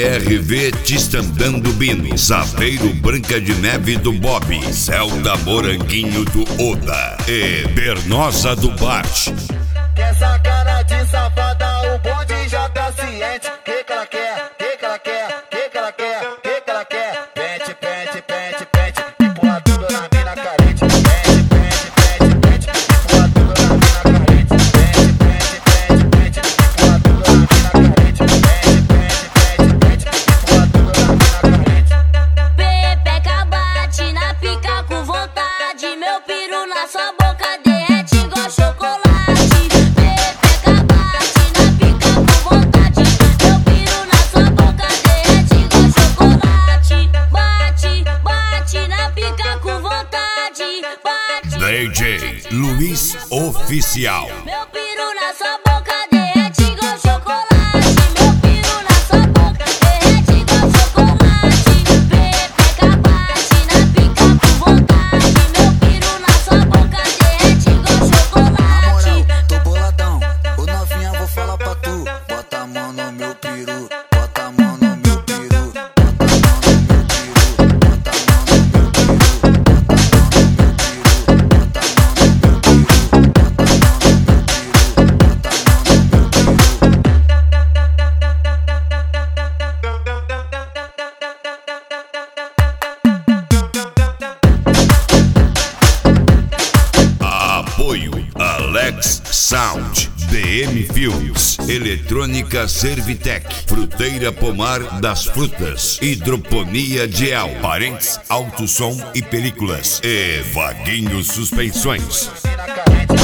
BRV Tistandando Bino, Saveiro Branca de Neve do Bob, Celta Moranguinho do Oda e Bernosa do Bart. Essa cara de safada, o bonde já tá ciente. Que ela quer, que ela quer, que ela quer, que ela quer. Pente, pente, pente, pente, empurra tudo na mina carente. Pente, pente, pente, pente, empurra tudo na mina carente. Pente, pente, pente, pente, empurra tudo na mina carente. Pente, pente, pente, pente, empurra tudo na mina carente. Pepeca bate na pica com vontade, meu piru na sua boca derrete igual chocolate. DJ Luiz Oficial. Meu piru na sua boca derrete igual chocolate. Meu piru na sua boca derrete igual chocolate. Pepeca bate na pica com vontade. Meu piru na sua boca derrete igual chocolate. Na moral, tô boladão, ô novinha, vou falar pra tu. Bota a mão no meu piru, bota a mão no meu piru, bota a mão no meu piru, bota a mão no meu piru, bota a mão no meu Apoio Alex Sound, DM Filmes, Eletrônica Servitec, Fruteira Pomar das Frutas, Hidroponia Gel, Parentes Alto Som e Películas e Vaguinho Suspensões. Mina carente.